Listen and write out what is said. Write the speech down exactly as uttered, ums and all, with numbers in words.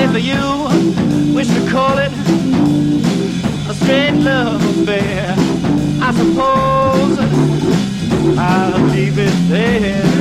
for you. Wish to call it a straight love affair. I suppose I'll leave it there.